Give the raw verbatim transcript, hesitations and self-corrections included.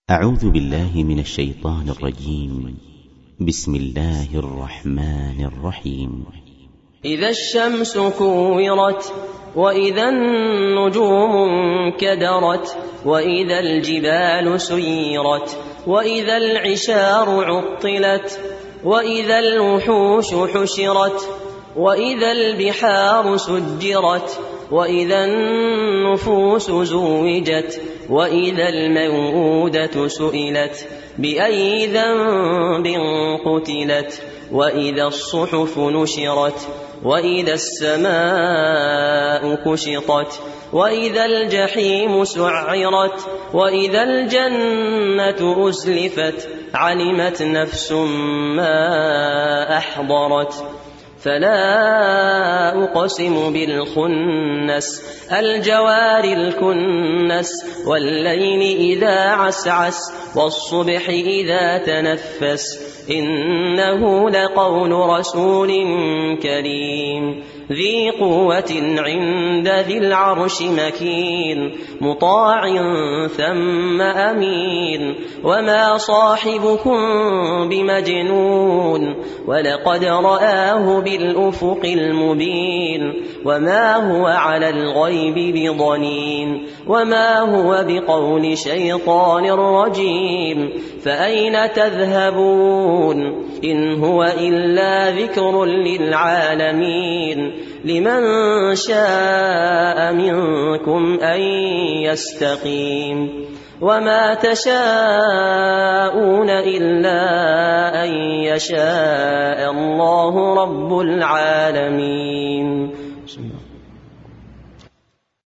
أعوذ بالله من الشيطان الرجيم. بسم الله الرحمن الرحيم. إذا الشمس كورت وإذا النجوم انكدرت وإذا الجبال سيرت وإذا العشار عطلت وإذا الوحوش حشرت وإذا البحار سجرت وإذا النفوس زوجت وإذا الموءودة سئلت بأي ذنب قتلت وإذا الصحف نشرت وإذا السماء كشطت وإذا الجحيم سعرت وإذا الجنة أزلفت علمت نفس ما أحضرت. فلا أقسم بالخنس الجوار الكنس والليل إذا عسعس والصبح إذا تنفس إنه لقول رسول كريم ذي قوة عند ذي العرش مكين مطاع ثم أمين وما صاحبكم بمجنون ولقد رآه بالأفق المبين وما هو على الغيب بضنين وما هو بقول شيطان رجيم فأين تذهبون إن هو إلا ذكر للعالمين لمن شاء منكم أن يستقيم وما تشاءون إلا أن يشاء الله رب العالمين.